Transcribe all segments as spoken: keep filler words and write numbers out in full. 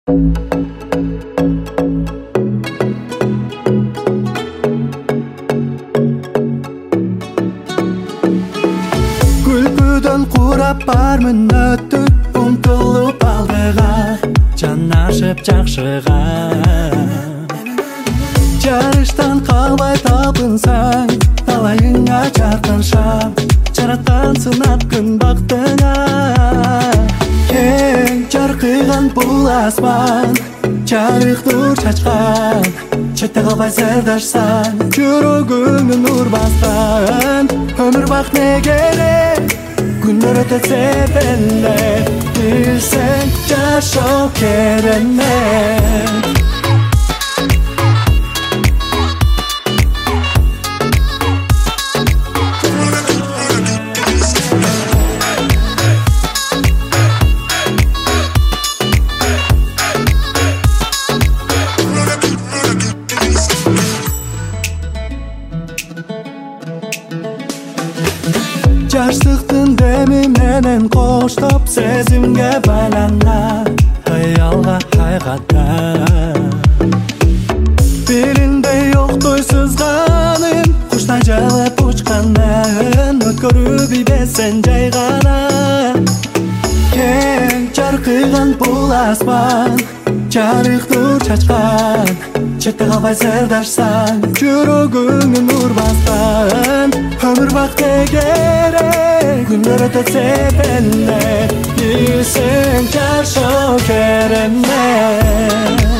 Күлкүдөн курап бармын өтүп умтулуп алдыга жанашып жакшыга жарыштан калбай табынсаң талайыңа жаркын шам жараттан сынап күн бактыңа кең жаркыган бул асман жарыктуу чачкан четте калбай сырдашсаң жүрөгүңдү нур баскан өмүр бак не керек күндөр өтөтсе деле билсең жашоо керемет. Жаштыктын деми менен коштоп сезимге байлана аялга айгатта билинбей октой сызганым куштай жылып учканын өткөрүп ийбесең жай гана кең жаркыган бул асман жарыктуу чачкан четте калбай сырдашсаң жүрөгүңдү нур баскан өмүр бак не керек күндөр өтөтсе деле билсең жашоо керемет.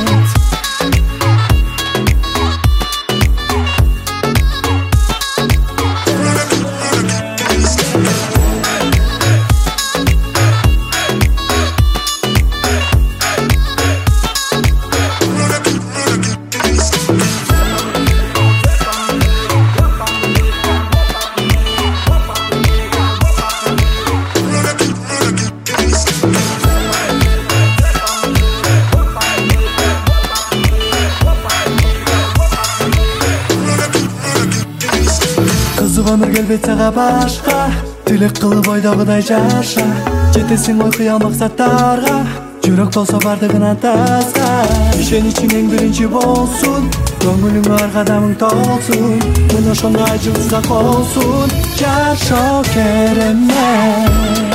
Кызык өмүр келбейт сага башка тилек кылып ойдогудай жаша жетесиң ой кыял максаттарга жүрөк болсо бардыгынан таза ишеничиң эң биринчи болсун көңүлүң ар кадамың толсун мына ошондой жылдызга колсун жашоо керемет.